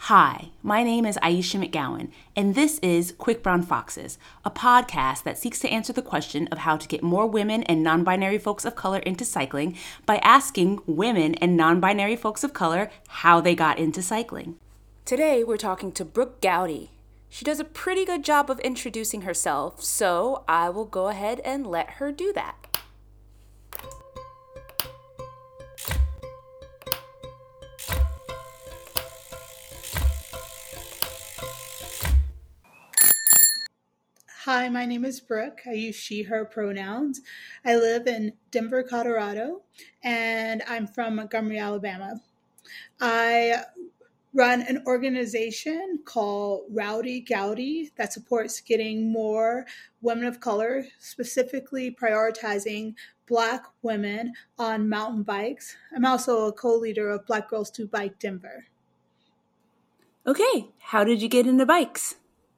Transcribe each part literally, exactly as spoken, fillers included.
Hi, my name is Aisha McGowan, and this is Quick Brown Foxes, a podcast that seeks to answer the question of how to get more women and non-binary folks of color into cycling by asking women and non-binary folks of color how they got into cycling. Today, we're talking to Brooke Gowdy. She does a pretty good job of introducing herself, so I will go ahead and let her do that. Hi, my name is Brooke. I use she, her pronouns. I live in Denver, Colorado, and I'm from Montgomery, Alabama. I run an organization called Rowdy Gowdy that supports getting more women of color, specifically prioritizing Black women on mountain bikes. I'm also a co-leader of Black Girls to Bike Denver. Okay, how did you get into bikes?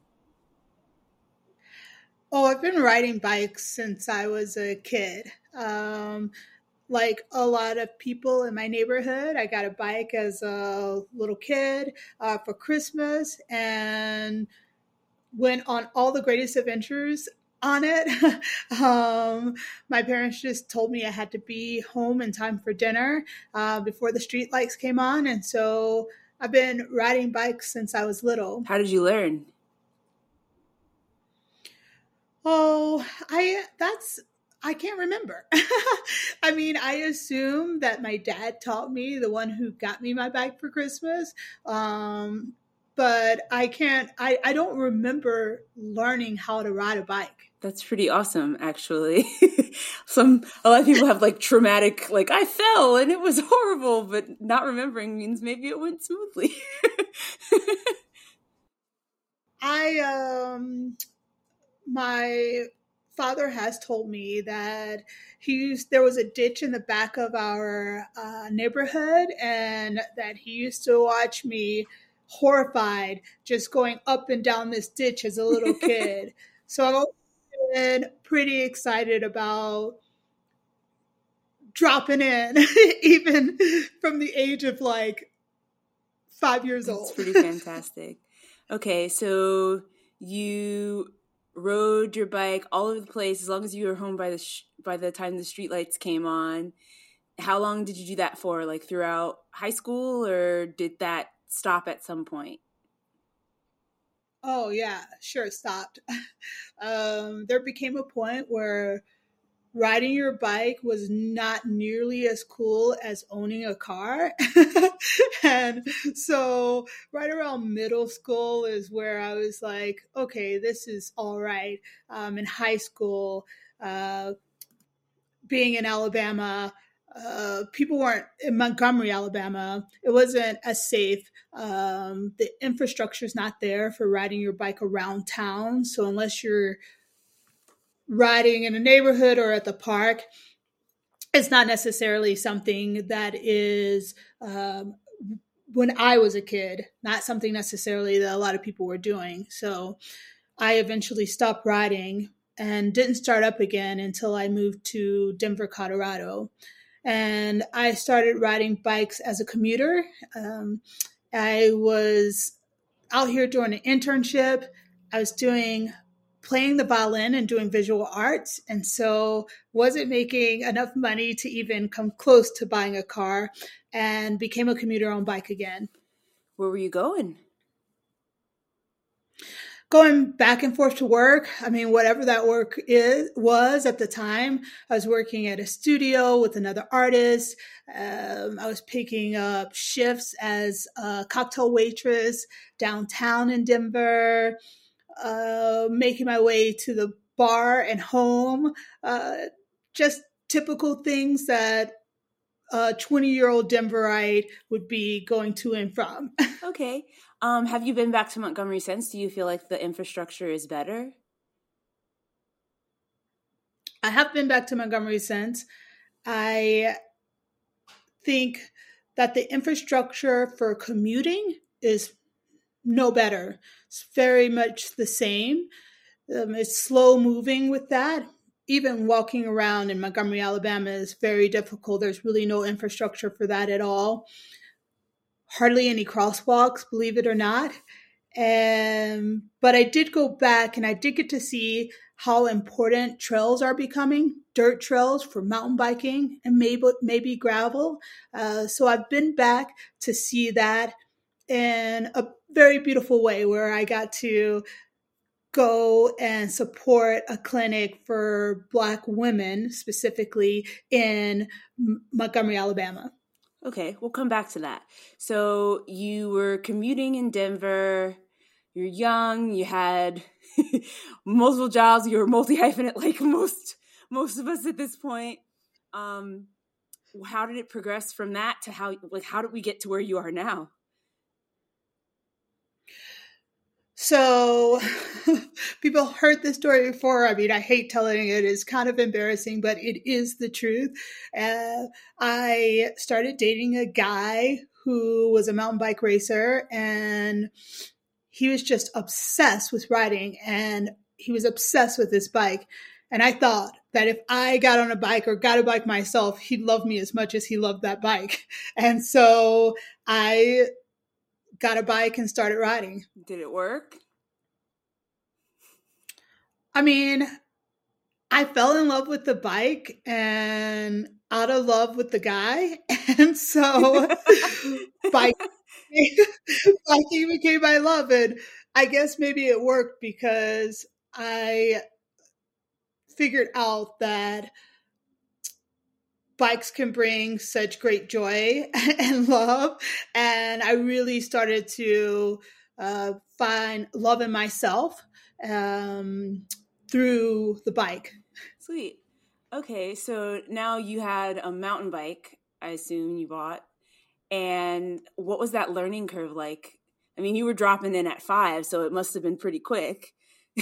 Oh, I've been riding bikes since I was a kid. Um, like a lot of people in my neighborhood, I got a bike as a little kid uh, for Christmas and went on all the greatest adventures on it. um, my parents just told me I had to be home in time for dinner uh, before the street lights came on. And so I've been riding bikes since I was little. How did you learn? Oh, I that's I can't remember. I mean, I assume that my dad taught me, the one who got me my bike for Christmas. Um, but I can't I, I don't remember learning how to ride a bike. That's pretty awesome, actually. Some a lot of people have like traumatic, like I fell and it was horrible, but not remembering means maybe it went smoothly. I um my father has told me that he used, there was a ditch in the back of our uh, neighborhood, and that he used to watch me horrified just going up and down this ditch as a little kid. So I've always been pretty excited about dropping in, even from the age of like five years old. That's pretty fantastic. Okay, so you rode your bike all over the place as long as you were home by the sh- by the time the streetlights came on. How long did you do that for? Like throughout high school, or did that stop at some point? Oh yeah, sure, it stopped. um, there became a point where riding your bike was not nearly as cool as owning a car. And so right around middle school is where I was like, okay, this is all right. Um, in high school, uh, being in Alabama, uh, people weren't in Montgomery, Alabama. It wasn't as safe. Um, the infrastructure is not there for riding your bike around town. So unless you're riding in a neighborhood or at the park, it's not necessarily something that is, um, when I was a kid, not something necessarily that a lot of people were doing. So I eventually stopped riding and didn't start up again until I moved to Denver, Colorado. And I started riding bikes as a commuter. Um, I was out here doing an internship. I was doing playing the violin and doing visual arts, and so wasn't making enough money to even come close to buying a car, and became a commuter on bike again. Where were you going? Going back and forth to work. I mean, whatever that work is was at the time. I was working at a studio with another artist. Um, I was picking up shifts as a cocktail waitress downtown in Denver. Uh, making my way to the bar and home, uh, just typical things that a twenty-year-old Denverite would be going to and from. Okay. Um, have you been back to Montgomery since? Do you feel like the infrastructure is better? I have been back to Montgomery since. I think that the infrastructure for commuting is no better. It's very much the same. Um, it's slow moving with that. Even walking around in Montgomery, Alabama is very difficult. There's really no infrastructure for that at all. hardly any crosswalks, believe it or not. And but I did go back and I did get to see how important trails are becoming, dirt trails for mountain biking and maybe maybe gravel. Uh, so I've been back to see that in a very beautiful way, where I got to go and support a clinic for Black women, specifically in Montgomery, Alabama. Okay, we'll come back to that. So you were commuting in Denver, you're young, you had multiple jobs, you were multi-hyphenate like most most of us at this point. Um, how did it progress from that to how, like, how did we get to where you are now? So people heard this story before. I mean, I hate telling it. It's kind of embarrassing, but it is the truth. Uh, I started dating a guy who was a mountain bike racer, and he was just obsessed with riding, and he was obsessed with this bike. And I thought that if I got on a bike or got a bike myself, he'd love me as much as he loved that bike. And so I got a bike and started riding. Did it work? I mean, I fell in love with the bike and out of love with the guy. And so bike, biking became my love. And I guess maybe it worked because I figured out that bikes can bring such great joy and love. And I really started to uh, find love in myself um, through the bike. Sweet. Okay, so now you had a mountain bike, I assume you bought. And what was that learning curve like? I mean, you were dropping in at five, so it must have been pretty quick.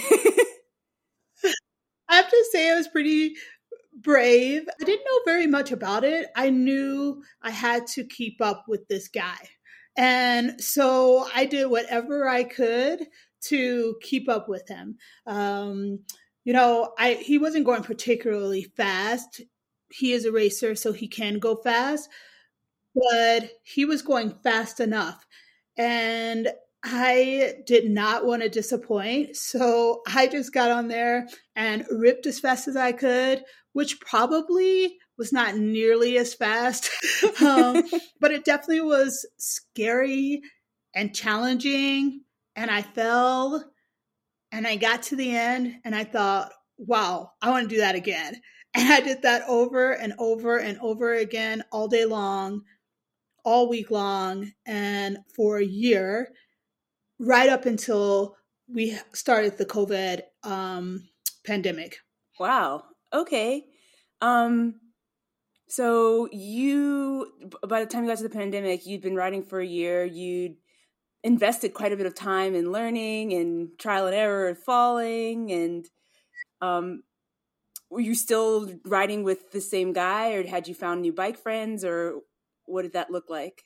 I have to say I was pretty brave. I didn't know very much about it. I knew I had to keep up with this guy. And so I did whatever I could to keep up with him. Um, you know, I he wasn't going particularly fast. He is a racer, so he can go fast, but he was going fast enough. And I did not want to disappoint. So I just got on there and ripped as fast as I could, which probably was not nearly as fast. um, but it definitely was scary and challenging. And I fell and I got to the end and I thought, wow, I want to do that again. And I did that over and over and over again all day long, all week long, and for a year, right up until we started the COVID um, pandemic. Wow. Okay. Um, so you, by the time you got to the pandemic, you'd been riding for a year. You'd invested quite a bit of time in learning and trial and error and falling. And um, were you still riding with the same guy, or had you found new bike friends, or what did that look like?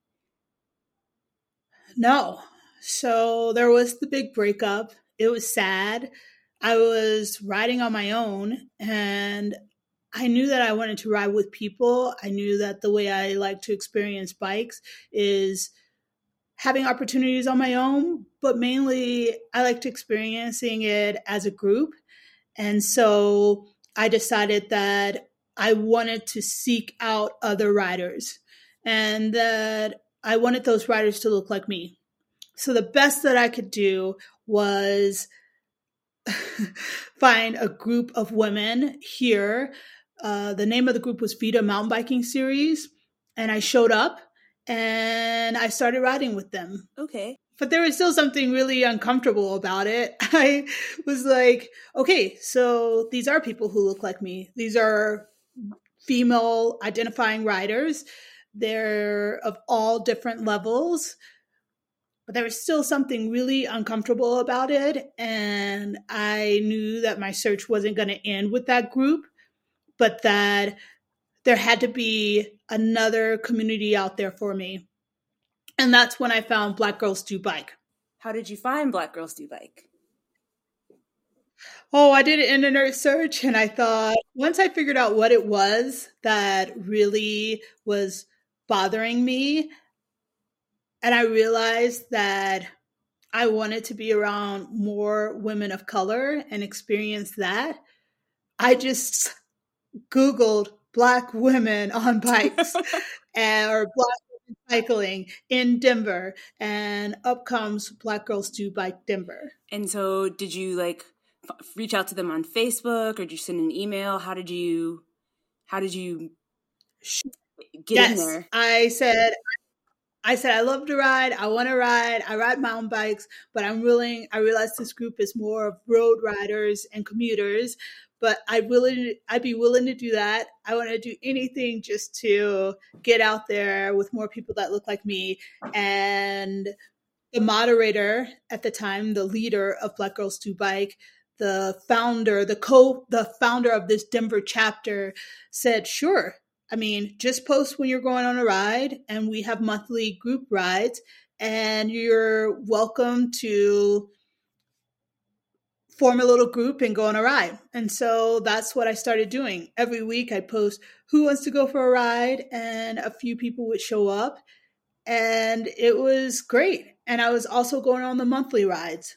No. So there was the big breakup. It was sad. I was riding on my own, and I knew that I wanted to ride with people. I knew that the way I like to experience bikes is having opportunities on my own, but mainly I like to experiencing it as a group. And so I decided that I wanted to seek out other riders and that I wanted those riders to look like me. So the best that I could do was find a group of women here. Uh, the name of the group was Vita Mountain Biking Series. And I showed up and I started riding with them. Okay. But there was still something really uncomfortable about it. I was like, okay, so these are people who look like me. These are female identifying riders. They're of all different levels. But there was still something really uncomfortable about it. And I knew that my search wasn't going to end with that group, but that there had to be another community out there for me. And that's when I found Black Girls Do Bike. How did you find Black Girls Do Bike? Oh, I did an internet search, and I thought once I figured out what it was that really was bothering me, And I realized that I wanted to be around more women of color and experience that. I just Googled Black women on bikes and, or Black women cycling in Denver, and up comes Black Girls Do Bike Denver. And so did you like f- reach out to them on Facebook, or did you send an email? How did you, how did you get yes, in there? I said, I said, I love to ride. I want to ride. I ride mountain bikes, but I'm willing. I realize this group is more of road riders and commuters, but I'd willing, I'd be willing to do that. I want to do anything just to get out there with more people that look like me. And the moderator at the time, the leader of Black Girls Do Bike, the founder, the co, the founder of this Denver chapter said, sure. I mean, just post when you're going on a ride, and we have monthly group rides, and you're welcome to form a little group and go on a ride. And so that's what I started doing. Every week I'd post who wants to go for a ride, and a few people would show up, and it was great. And I was also going on the monthly rides.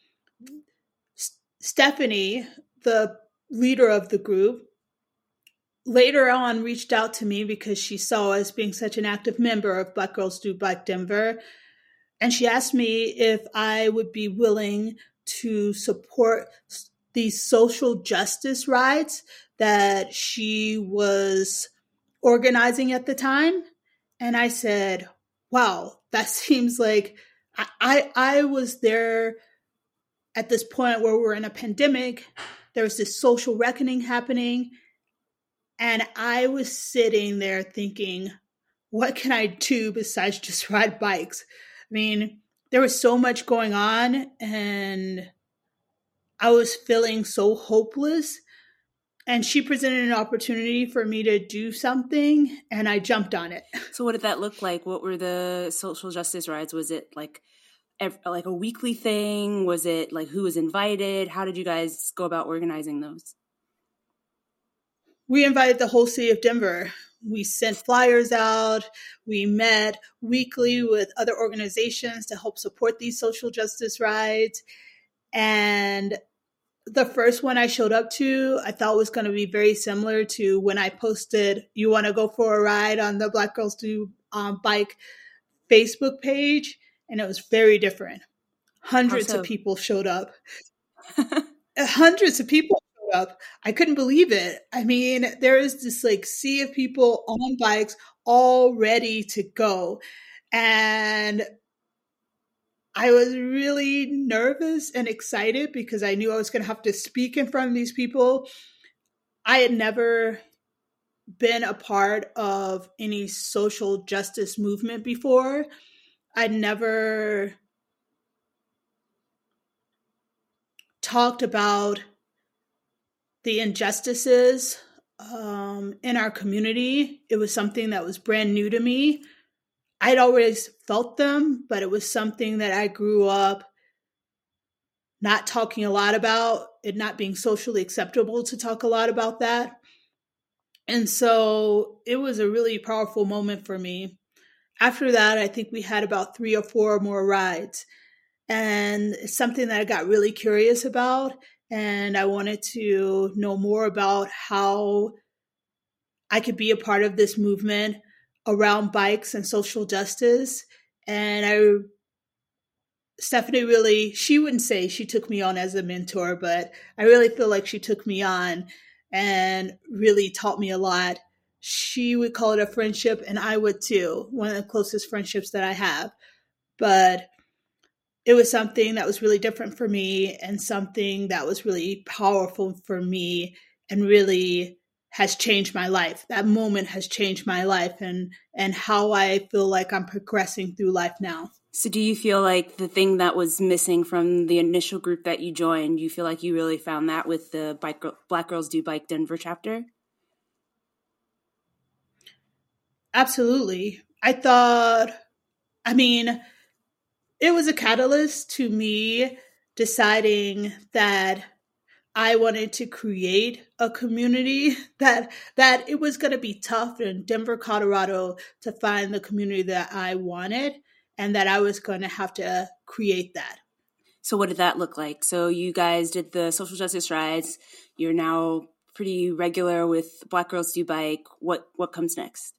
Stephanie, the leader of the group, later on reached out to me because she saw us being such an active member of Black Girls Do Bike Denver. And she asked me if I would be willing to support these social justice rides that she was organizing at the time. And I said, wow, that seems like I, I, I was there at this point where we're in a pandemic. There was this social reckoning happening. And I was sitting there thinking, what can I do besides just ride bikes? I mean, there was so much going on, and I was feeling so hopeless. And she presented an opportunity for me to do something, and I jumped on it. So what did that look like? What were the social justice rides? Was it like like a weekly thing? Was it like who was invited? How did you guys go about organizing those? We invited the whole city of Denver. We sent flyers out. We met weekly with other organizations to help support these social justice rides. And the first one I showed up to, I thought was going to be very similar to when I posted, you want to go for a ride on the Black Girls Do um, Bike Facebook page. And it was very different. Hundreds so? of people showed up. Hundreds of people showed up. I couldn't believe it. I mean, there is this like sea of people on bikes all ready to go. And I was really nervous and excited because I knew I was going to have to speak in front of these people. I had never been a part of any social justice movement before. I'd never talked about the injustices um, in our community. It was something that was brand new to me. I'd always felt them, but it was something that I grew up not talking a lot about, it not being socially acceptable to talk a lot about that. And so it was a really powerful moment for me. After that, I think we had about three or four more rides. And it's something that I got really curious about. And I wanted to know more about how I could be a part of this movement around bikes and social justice. And I, Stephanie really, she wouldn't say she took me on as a mentor, but I really feel like she took me on and really taught me a lot. She would call it a friendship, and I would too, one of the closest friendships that I have. But it was something that was really different for me and something that was really powerful for me and really has changed my life. That moment has changed my life and, and how I feel like I'm progressing through life now. So do you feel like the thing that was missing from the initial group that you joined, you feel like you really found that with the Bike, Black Girls Do Bike Denver chapter? Absolutely. I thought, I mean, it was a catalyst to me deciding that I wanted to create a community, that that it was going to be tough in Denver, Colorado to find the community that I wanted. and that I was going to have to create that. So what did that look like? So you guys did the social justice rides. You're now pretty regular with Black Girls Do Bike. What what comes next?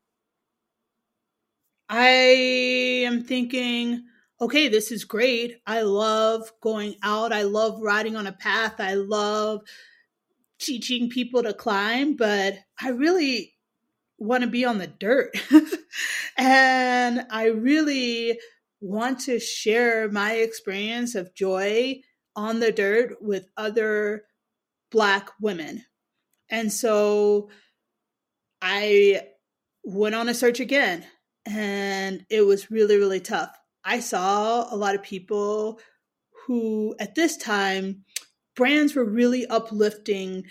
I am thinking, okay, this is great. I love going out. I love riding on a path. I love teaching people to climb, but I really want to be on the dirt. And I really want to share my experience of joy on the dirt with other Black women. And so I went on a search again, and it was really, really tough. I saw a lot of people who, at this time, brands were really uplifting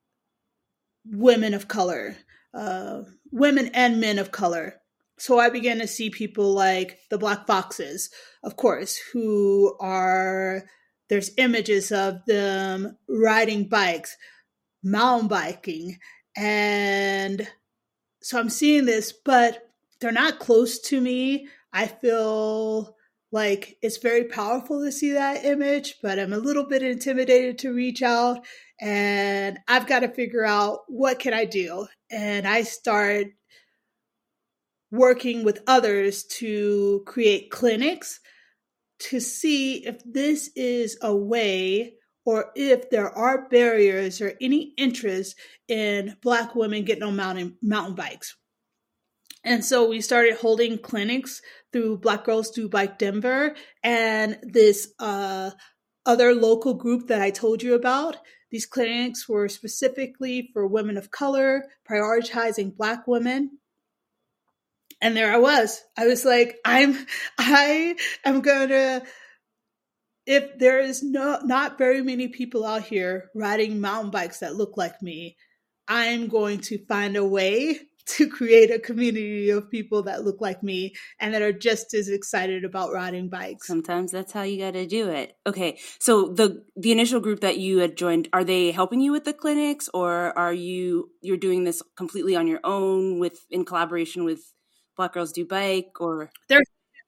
women of color, uh, women and men of color. So I began to see people like the Black Foxes, of course, who are, there's images of them riding bikes, mountain biking. And so I'm seeing this, but they're not close to me. I feel like it's very powerful to see that image, but I'm a little bit intimidated to reach out, and I've got to figure out what can I do. And I start working with others to create clinics to see if this is a way, or if there are barriers or any interest in Black women getting on mountain mountain bikes. And so we started holding clinics through Black Girls Do Bike Denver and this uh, other local group that I told you about. These clinics were specifically for women of color, prioritizing Black women. And there I was. I was like, I'm, I am going to, if there is no, not very many people out here riding mountain bikes that look like me, I'm going to find a way to create a community of people that look like me and that are just as excited about riding bikes. Sometimes that's how you got to do it. Okay. So the the initial group that you had joined, are they helping you with the clinics, or are you you're doing this completely on your own with in collaboration with Black Girls Do Bike? Or they're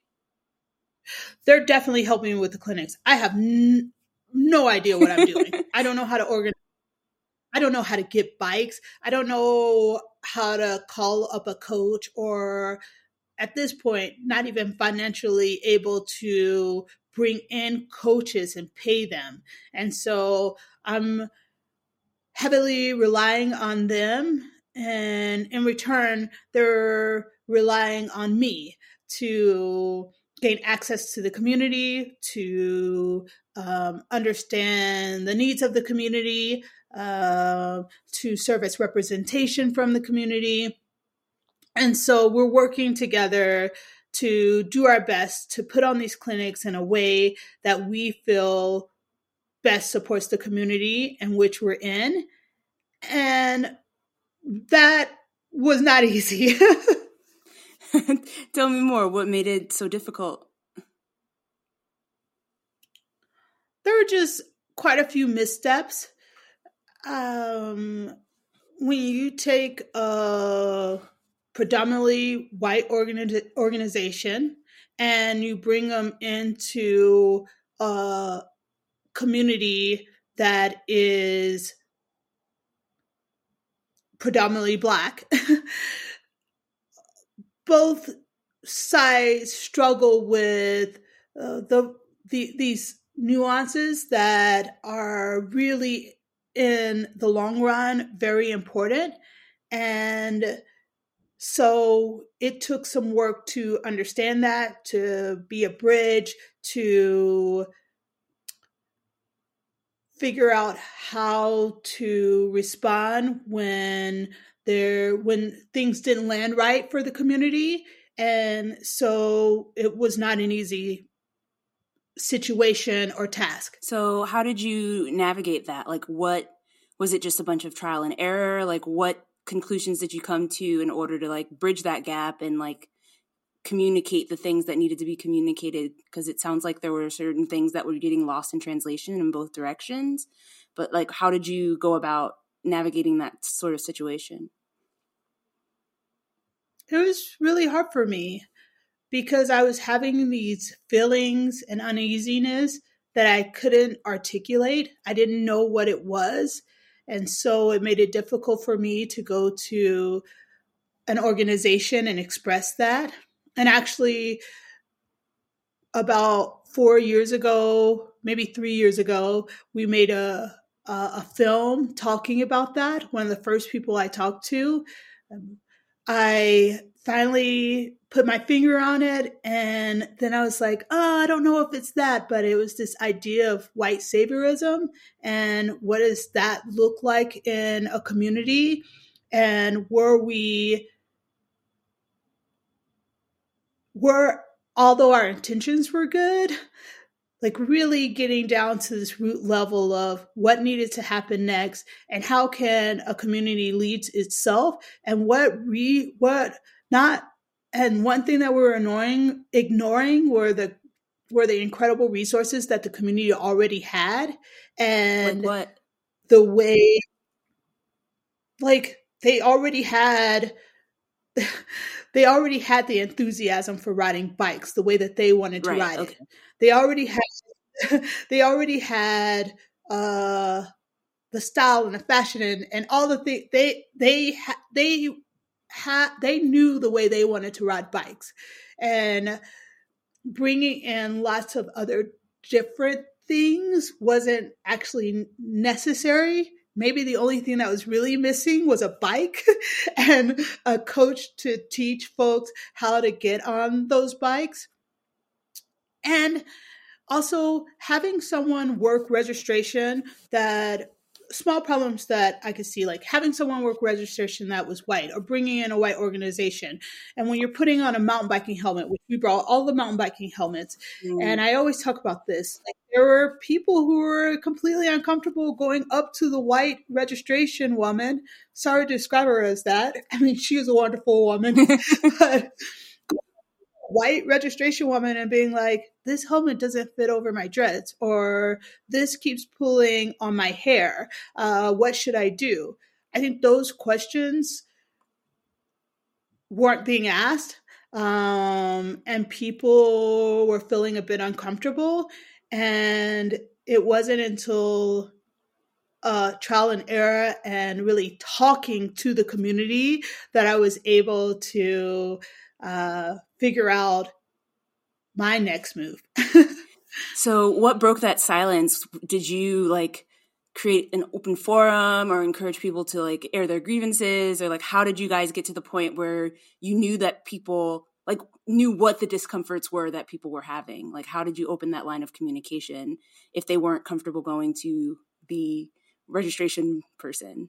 they're definitely helping me with the clinics. I have n- no idea what I'm doing. I don't know how to organize. I don't know how to get bikes. I don't know how to call up a coach, or at this point, not even financially able to bring in coaches and pay them. And so I'm heavily relying on them. And in return, they're relying on me to gain access to the community, to um, understand the needs of the community, uh, to serve as representation from the community. And so we're working together to do our best to put on these clinics in a way that we feel best supports the community in which we're in. And that was not easy. Tell me more. What made it so difficult? There were just quite a few missteps. Um, when you take a predominantly white organi- organization and you bring them into a community that is predominantly Black, both sides struggle with uh, the, the these nuances that are really, in the long run, very important. And so it took some work to understand that, to be a bridge, to figure out how to respond when there when things didn't land right for the community. And so it was not an easy situation or task. So how did you navigate that? Like, what was it? Just a bunch of trial and error? Like, what conclusions did you come to in order to like bridge that gap and like communicate the things that needed to be communicated? Because it sounds like there were certain things that were getting lost in translation in both directions. But like, how did you go about navigating that sort of situation? It was really hard for me. because I was having these feelings and uneasiness that I couldn't articulate. I didn't know what it was. And so it made it difficult for me to go to an organization and express that. And actually, about four years ago, maybe three years ago, we made a a, a film talking about that. One of the first people I talked to, um, I finally put my finger on it, and then I was like, oh, I don't know if it's that, but it was this idea of white saviorism and what does that look like in a community, and were we were although our intentions were good, like really getting down to this root level of what needed to happen next and how can a community lead itself and what re what not and one thing that we were annoying ignoring were the were the incredible resources that the community already had, and like what the way like they already had they already had the enthusiasm for riding bikes the way that they wanted to right, ride okay. it. They already had, they already had uh, the style and the fashion and, and all the things. They they ha- they had they knew the way they wanted to ride bikes, and bringing in lots of other different things wasn't actually necessary. Maybe the only thing that was really missing was a bike and a coach to teach folks how to get on those bikes. And also having someone work registration that small problems that I could see, like having someone work registration that was white or bringing in a white organization. And when you're putting on a mountain biking helmet, which we brought all the mountain biking helmets. Mm. And I always talk about this. Like, there were people who were completely uncomfortable going up to the white registration woman. Sorry to describe her as that. I mean, she is a wonderful woman. But white registration woman and being like, this helmet doesn't fit over my dreads, or this keeps pulling on my hair. Uh, what should I do? I think those questions weren't being asked, um, and people were feeling a bit uncomfortable. And it wasn't until uh, trial and error and really talking to the community that I was able to uh, figure out my next move. So what broke that silence? Did you like create an open forum or encourage people to like air their grievances, or like how did you guys get to the point where you knew that people like knew what the discomforts were that people were having? Like how did you open that line of communication if they weren't comfortable going to the registration person?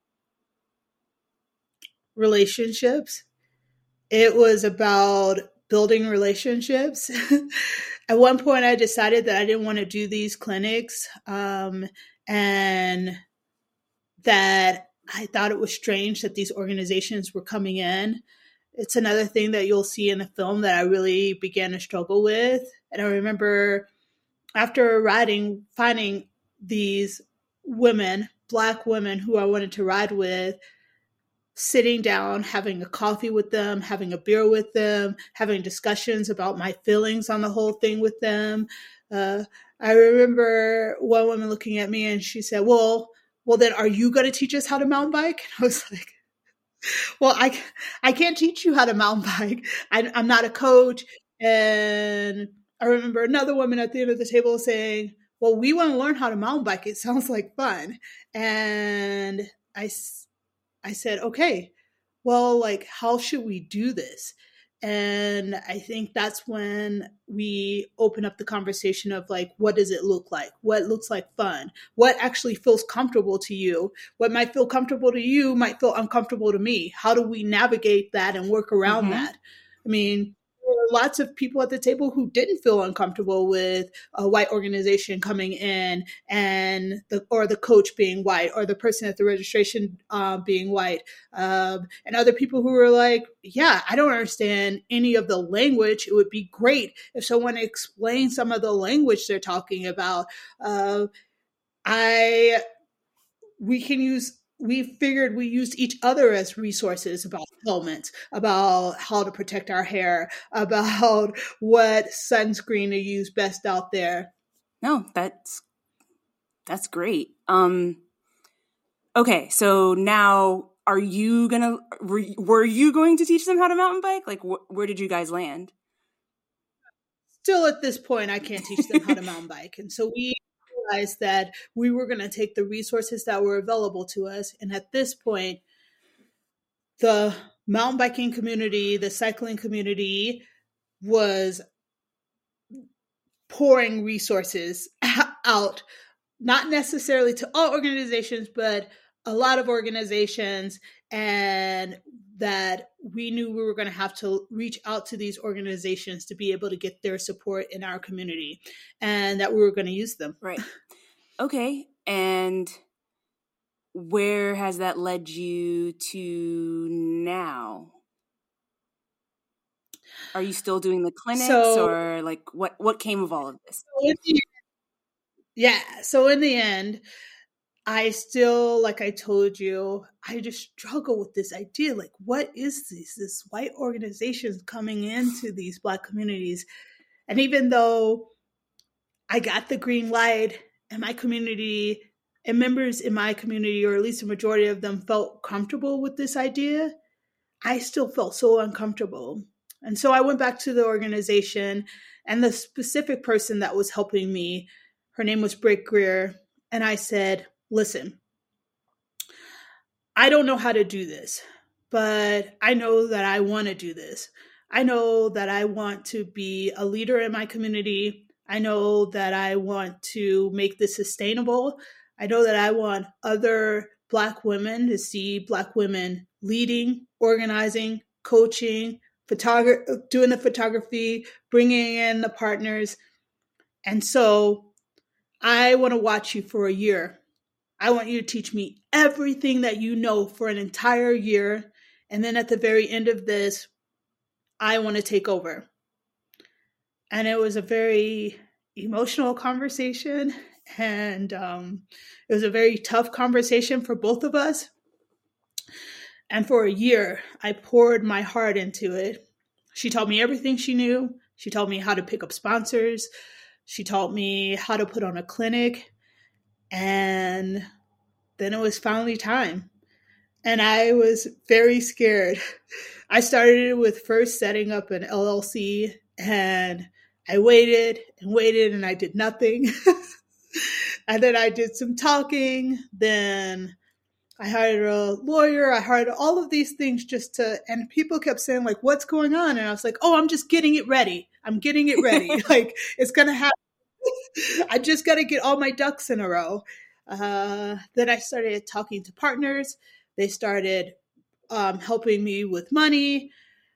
Relationships. It was about building relationships. At one point, I decided that I didn't want to do these clinics, um, and that I thought it was strange that these organizations were coming in. It's another thing that you'll see in the film that I really began to struggle with. And I remember after riding, finding these women, Black women who I wanted to ride with, sitting down, having a coffee with them, having a beer with them, having discussions about my feelings on the whole thing with them. Uh, I remember one woman looking at me and she said, well, well, then are you going to teach us how to mountain bike? And I was like, well, I, I can't teach you how to mountain bike. I, I'm not a coach. And I remember another woman at the end of the table saying, well, we want to learn how to mountain bike. It sounds like fun. And I I said, okay, well, like, how should we do this? And I think that's when we open up the conversation of like, what does it look like? What looks like fun? What actually feels comfortable to you? What might feel comfortable to you might feel uncomfortable to me. How do we navigate that and work around mm-hmm. that? I mean, there were lots of people at the table who didn't feel uncomfortable with a white organization coming in and the or the coach being white or the person at the registration uh, being white, um, and other people who were like, yeah, I don't understand any of the language. It would be great if someone explained some of the language they're talking about. Uh, I we can use we figured we used each other as resources about helmets, about how to protect our hair, about what sunscreen to use best out there. No, that's that's great. Um, okay, so now are you gonna were, were you going to teach them how to mountain bike? Like, wh- where did you guys land? Still at this point, I can't teach them how to mountain bike, and so we realized that we were going to take the resources that were available to us, and at this point, the mountain biking community, the cycling community, was pouring resources out, not necessarily to all organizations, but a lot of organizations, and that we knew we were going to have to reach out to these organizations to be able to get their support in our community, and that we were going to use them. Right. Okay. And where has that led you to now? Are you still doing the clinics, so, or like what, what came of all of this? So the, yeah. So in the end, I still, like I told you, I just struggle with this idea. Like, what is this? This white organizations coming into these Black communities. And even though I got the green light and my community and members in my community, or at least a majority of them, felt comfortable with this idea, I still felt so uncomfortable. And so I went back to the organization, and the specific person that was helping me, her name was Britt Greer. And I said, listen, I don't know how to do this, but I know that I want to do this. I know that I want to be a leader in my community. I know that I want to make this sustainable. I know that I want other Black women to see Black women leading, organizing, coaching, photography, doing the photography, bringing in the partners. And so I want to watch you for a year. I want you to teach me everything that you know for an entire year. And then at the very end of this, I want to take over. And it was a very emotional conversation. And um, it was a very tough conversation for both of us. And for a year, I poured my heart into it. She taught me everything she knew. She taught me how to pick up sponsors. She taught me how to put on a clinic. And then it was finally time. And I was very scared. I started with first setting up an L L C, and I waited and waited and I did nothing. And then I did some talking. Then I hired a lawyer. I hired all of these things just to, and people kept saying like, what's going on? And I was like, oh, I'm just getting it ready. I'm getting it ready. Like, it's going to happen. I just got to get all my ducks in a row. Uh, then I started talking to partners. They started um, helping me with money.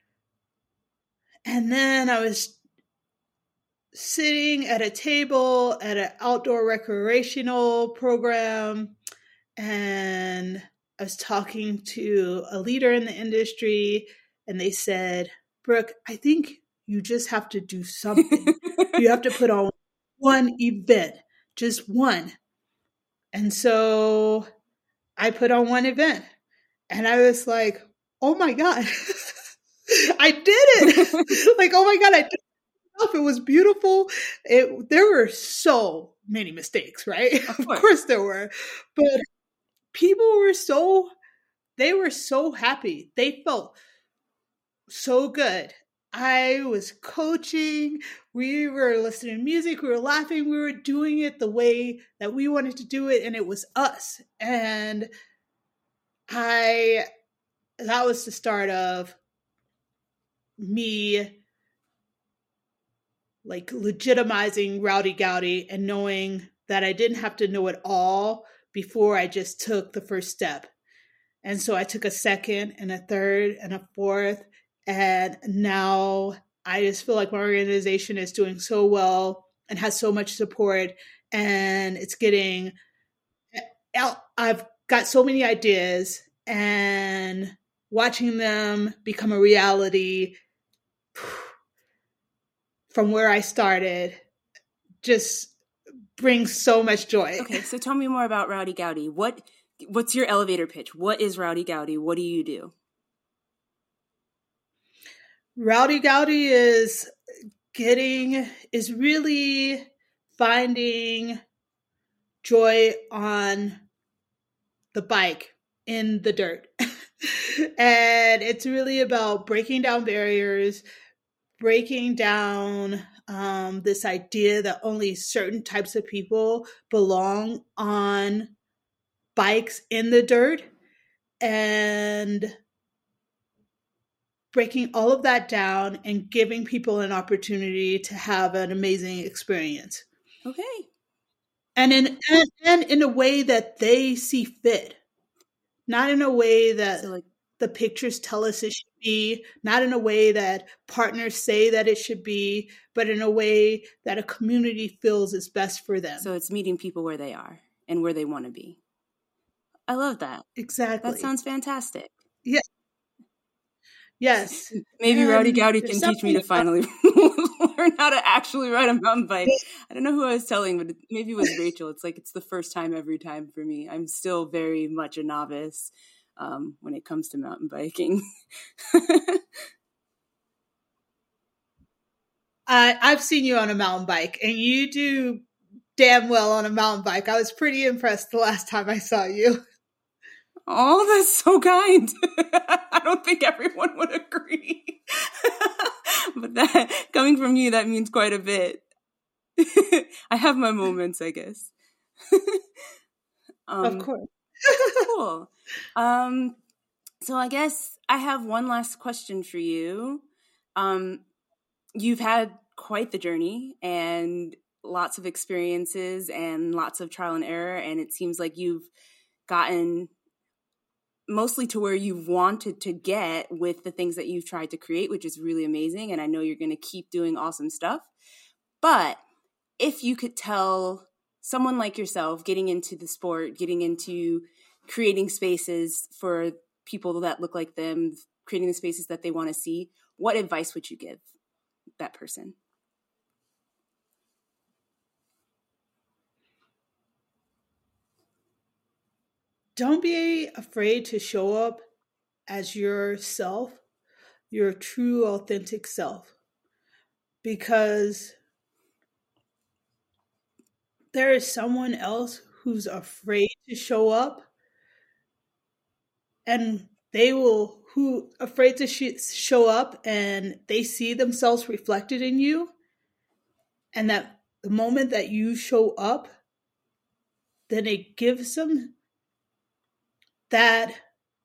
And then I was sitting at a table at an outdoor recreational program, and I was talking to a leader in the industry, and they said, Brooke, I think you just have to do something. You have to put on one event, just one. And so I put on one event, and I was like, oh my God, I did it. Like, oh my God, I did it. It was beautiful. It, there were so many mistakes, right? Of course. Of course there were. But people were so, they were so happy. They felt so good. I was coaching. We were listening to music. We were laughing. We were doing it the way that we wanted to do it. And it was us. And I, that was the start of me like legitimizing Rowdy Gowdy and knowing that I didn't have to know it all before I just took the first step. And so I took a second and a third and a fourth. And now I just feel like my organization is doing so well and has so much support, and it's getting, I've got so many ideas, and watching them become a reality from where I started just brings so much joy. Okay, so tell me more about Rowdy Gowdy. What what's your elevator pitch? What is Rowdy Gowdy? What do you do? Rowdy Gowdy is getting, is really finding joy on the bike in the dirt. And it's really about breaking down barriers, breaking down um, this idea that only certain types of people belong on bikes in the dirt, and breaking all of that down and giving people an opportunity to have an amazing experience. Okay. And in and, and in a way that they see fit. Not in a way that so like, the pictures tell us it should be, not in a way that partners say that it should be, but in a way that a community feels is best for them. So it's meeting people where they are and where they want to be. I love that. Exactly. That sounds fantastic. Yeah. Yes. Maybe and Rowdy Gowdy can teach me to finally learn how to actually ride a mountain bike. I don't know who I was telling, but maybe it was Rachel. It's like it's the first time every time for me. I'm still very much a novice um, when it comes to mountain biking. I, I've seen you on a mountain bike, and you do damn well on a mountain bike. I was pretty impressed the last time I saw you. Oh, that's so kind. I don't think everyone would agree. But that coming from you, that means quite a bit. I have my moments, I guess. um, of course. Cool. Um, so I guess I have one last question for you. Um, you've had quite the journey and lots of experiences and lots of trial and error, and it seems like you've gotten mostly to where you've wanted to get with the things that you've tried to create, which is really amazing. And I know you're going to keep doing awesome stuff. But if you could tell someone like yourself getting into the sport, getting into creating spaces for people that look like them, creating the spaces that they want to see, what advice would you give that person? Don't be afraid to show up as yourself, your true, authentic self, because there is someone else who's afraid to show up, and they will, who afraid to sh- show up, and they see themselves reflected in you, and that the moment that you show up, then it gives them that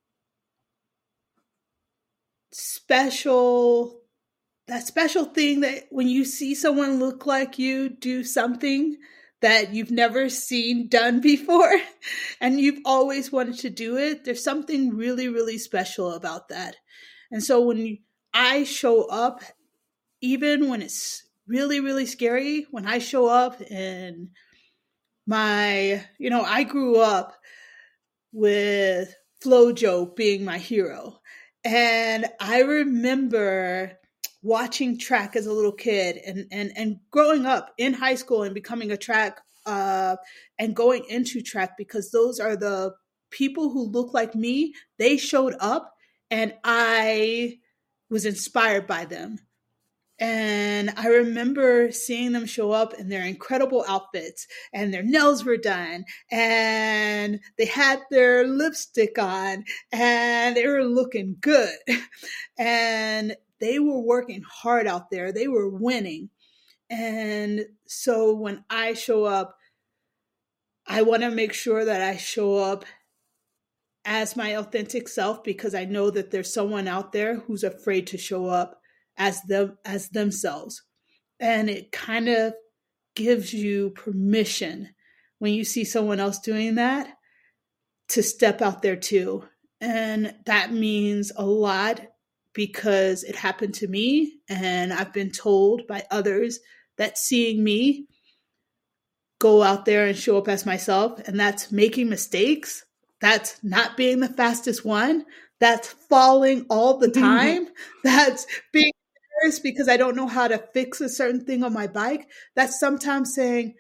special, that special thing that when you see someone look like you do something that you've never seen done before and you've always wanted to do it, there's something really, really special about that. And so when you, I show up, even when it's really, really scary, when I show up and my, you know, I grew up with FloJo being my hero. And I remember watching track as a little kid and, and, and growing up in high school and becoming a track uh, and going into track, because those are the people who look like me. They showed up and I was inspired by them. And I remember seeing them show up in their incredible outfits, and their nails were done, and they had their lipstick on, and they were looking good. And they were working hard out there. They were winning. And so when I show up, I want to make sure that I show up as my authentic self, because I know that there's someone out there who's afraid to show up as them, as themselves. And it kind of gives you permission when you see someone else doing that to step out there too. And that means a lot, because it happened to me, and I've been told by others that seeing me go out there and show up as myself, and that's making mistakes, that's not being the fastest one, that's falling all the time, that's being because I don't know how to fix a certain thing on my bike. That's sometimes saying,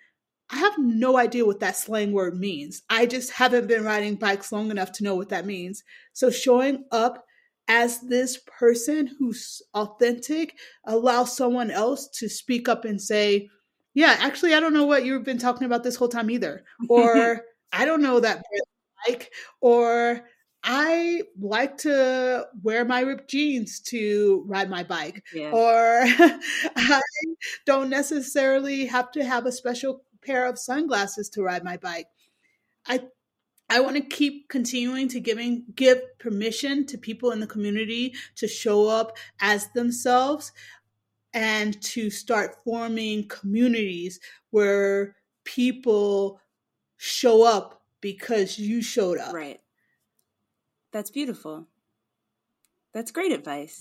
I have no idea what that slang word means. I just haven't been riding bikes long enough to know what that means. So showing up as this person who's authentic allows someone else to speak up and say, yeah, actually, I don't know what you've been talking about this whole time either. Or I don't know that bike. Or I like to wear my ripped jeans to ride my bike. Yeah. Or I don't necessarily have to have a special pair of sunglasses to ride my bike. I I want to keep continuing to giving give permission to people in the community to show up as themselves and to start forming communities where people show up because you showed up. Right. That's beautiful. That's great advice.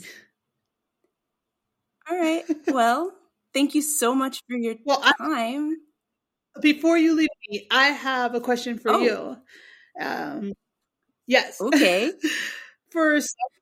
All right. Well, thank you so much for your well, I, time. Before you leave me, I have a question for oh. you. Um, yes. Okay. for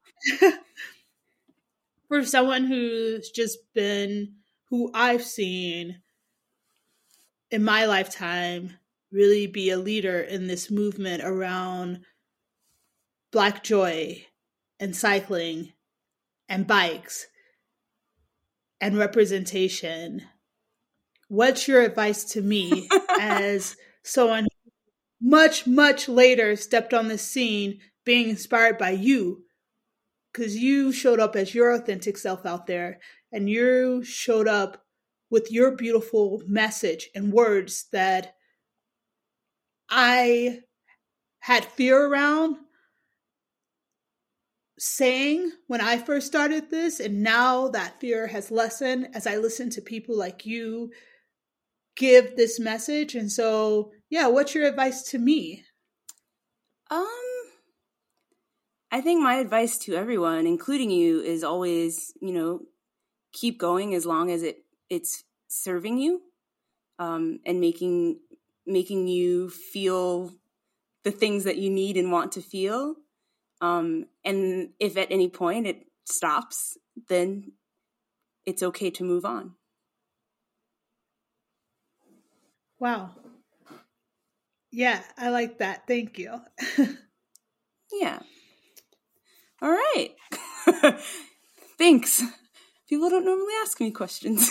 for someone who's just been, who I've seen in my lifetime really be a leader in this movement around Black joy and cycling and bikes and representation, what's your advice to me as someone who much, much later stepped on the scene being inspired by you? Because you showed up as your authentic self out there, and you showed up with your beautiful message and words that I had fear around saying when I first started this, and now that fear has lessened as I listen to people like you give this message. And so, yeah, what's your advice to me? Um, I think my advice to everyone, including you, is always, you know, keep going as long as it it's serving you, um, and making making you feel the things that you need and want to feel. Um, and if at any point it stops, then it's okay to move on. Wow. Yeah, I like that. Thank you. Yeah. All right. Thanks. People don't normally ask me questions.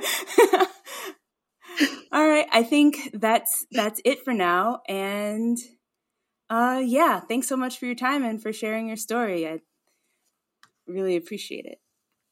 All right. I think that's that's it for now. And uh, yeah, thanks so much for your time and for sharing your story. I really appreciate it.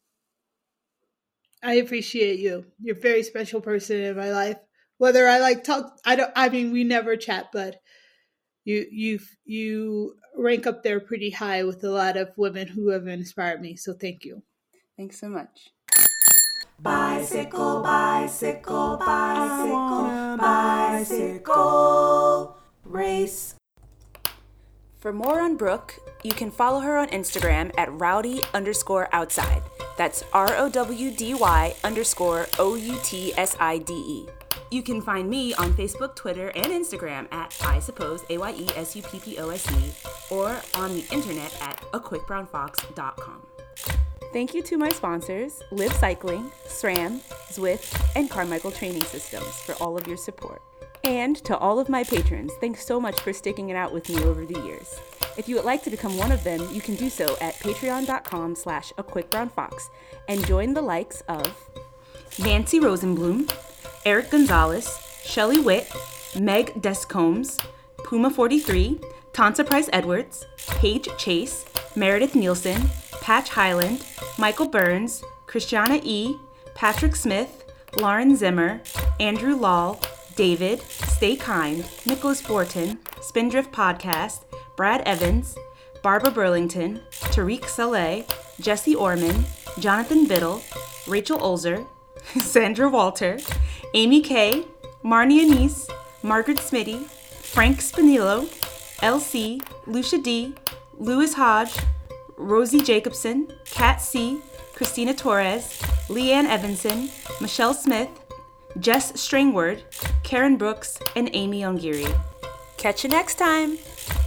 I appreciate you. You're a very special person in my life. Whether I like talk, I don't. I mean, we never chat, but you you you rank up there pretty high with a lot of women who have inspired me. So thank you. Thanks so much. Bicycle, bicycle, bicycle, bicycle race. For more on Brooke, you can follow her on Instagram at rowdy underscore outside. That's R O W D Y underscore O U T S I D E. You can find me on Facebook, Twitter, and Instagram at I suppose, A Y E S U P P O S E, or on the internet at a quick brown fox dot com. Thank you to my sponsors, Live Cycling, SRAM, Zwift, and Carmichael Training Systems for all of your support. And to all of my patrons, thanks so much for sticking it out with me over the years. If you would like to become one of them, you can do so at patreon.com slash a quick brown fox and join the likes of Nancy Rosenblum, Eric Gonzalez, Shelley Witt, Meg Descombs, Puma forty-three, Tansa Price Edwards, Paige Chase, Meredith Nielsen, Patch Highland, Michael Burns, Christiana E., Patrick Smith, Lauren Zimmer, Andrew Lal, David, Stay Kind, Nicholas Borton, Spindrift Podcast, Brad Evans, Barbara Burlington, Tariq Saleh, Jesse Orman, Jonathan Biddle, Rachel Olzer, Sandra Walter, Amy Kay, Marnie Anise, Margaret Smitty, Frank Spinillo, L C, Lucia D, Lewis Hodge, Rosie Jacobson, Kat C, Christina Torres, Leanne Evanson, Michelle Smith, Jess Stringward, Karen Brooks, and Amy Ongiri. Catch you next time!